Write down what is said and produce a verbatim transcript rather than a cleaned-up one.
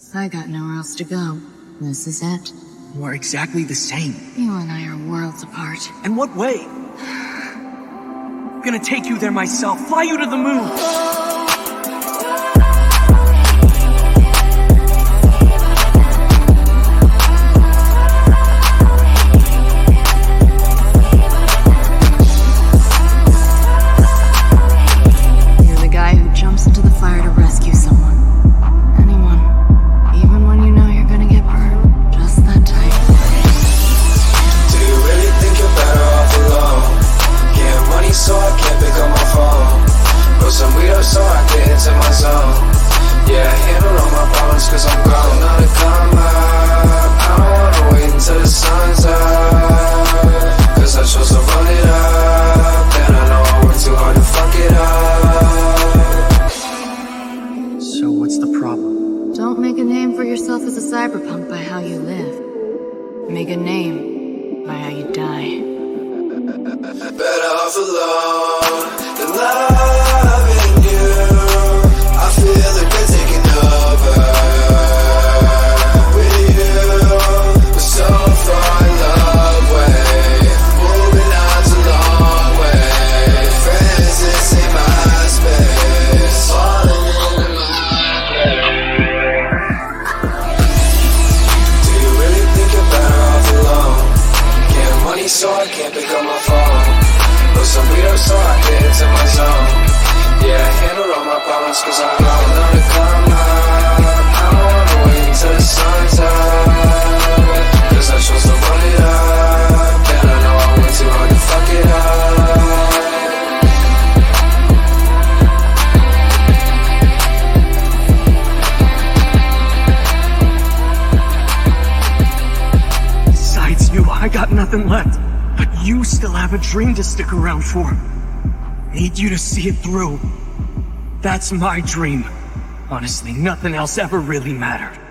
I got nowhere else to go. This is it. We're exactly the same. You and I are worlds apart. In what way? I'm gonna take you there myself, fly you to the moon! You're the guy who jumps into the fire to rescue someone. Anyone. Even when you know you're gonna get burned. Just that tight. Do you really think you're better off alone? Getting money so I can't pick up my phone. Put some weed up so I get into my zone. Yeah, I handle all my problems cause I'm grown. Not to come up, I don't wanna wait until the sun's up, cause I chose to run it up, and I know I work too hard to fuck it up. So what's the problem? Don't make a name for yourself as a cyberpunk by how you live. Make a name by how you die. Better off alone than loving you. I feel like we're taking over with you. We're so far in love way, moving on to long way. Friends, this ain't my space, falling into my place. Do you really think you're better off alone? Getting money so I can't pick up my phone. Put some weed up so I get into my zone. Yeah, I handle all my problems cause I'm grown. Not to come up, I don't wanna wait until the sun's up, cause I chose to run it up, and I know I work too hard to fuck it up. Besides you, I got nothing left. But you still have a dream to stick around for. Need you to see it through. That's my dream. Honestly, nothing else ever really mattered.